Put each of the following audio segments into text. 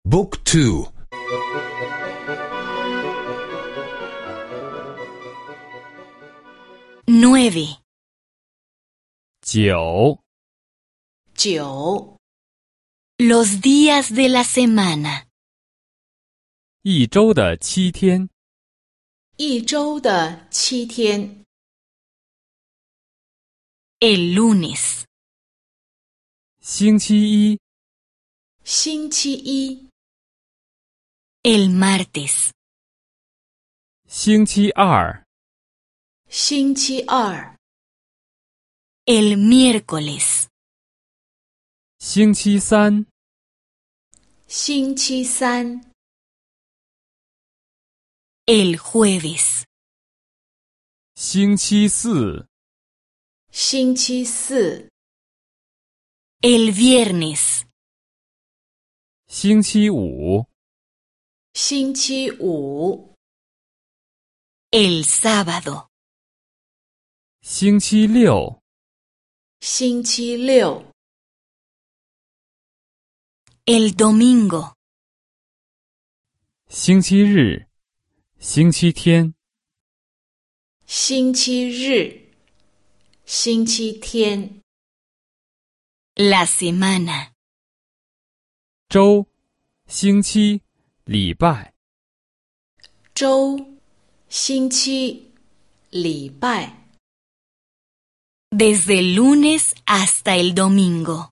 Book 2 9. 9. 9. Los días de la semana. 一周的7天。 一周的7天。El lunes. 星期一。 星期一。El martes. 星期二。 星期二。El miércoles. 星期三。 星期三。El jueves. 星期四。 星期四。El viernes. 星期五。 星期五。El sábado. 星期六。 星期六。El domingo. 星期日。星期天。 星期日。星期天。La semana. 周。星期。礼拜。 周。星期。礼拜。Desde el lunes hasta el domingo.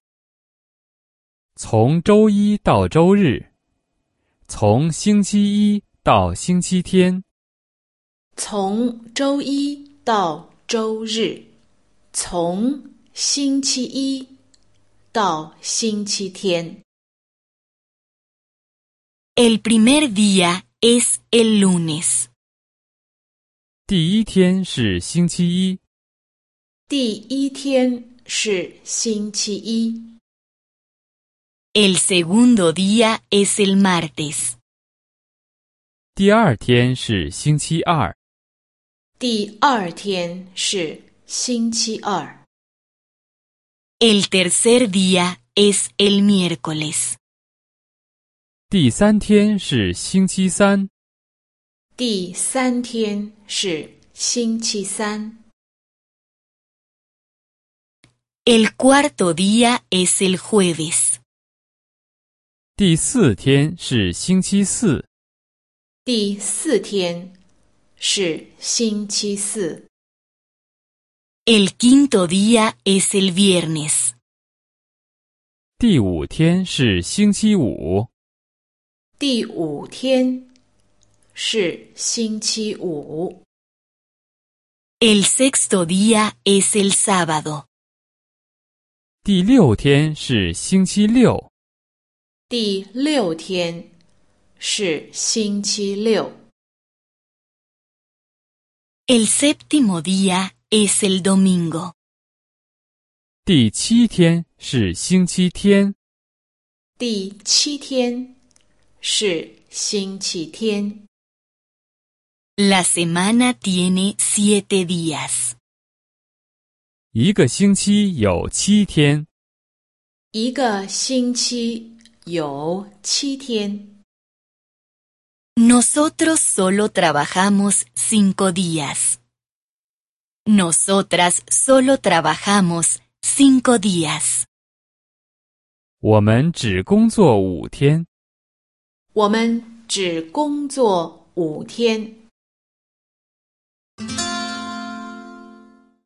从周一到周日。从星期一到星期天。 从周一到周日。从星期一到星期天。El primer día es el lunes. 第一天是星期一。 第一天是星期一。El segundo día es el martes. 第二天是星期二。 第二天是星期二。El tercer día es el miércoles. 第三天是星期三。 第三天是星期三。El cuarto día es el jueves. 第四天是星期四。 第四天是星期四。El quinto día es el viernes. 第五天是星期五。 第五天是星期五。El sexto día es el sábado. 第六天是星期六。 第六天是星期六。El séptimo día es el domingo. 第七天是星期天。 第七天是星期天。La semana tiene 7 días. 一个星期有7天。 一个星期有7天。Nosotros solo trabajamos 5 días. Nosotras solo trabajamos 5 días. 我们只工作5天。 我们只工作5天。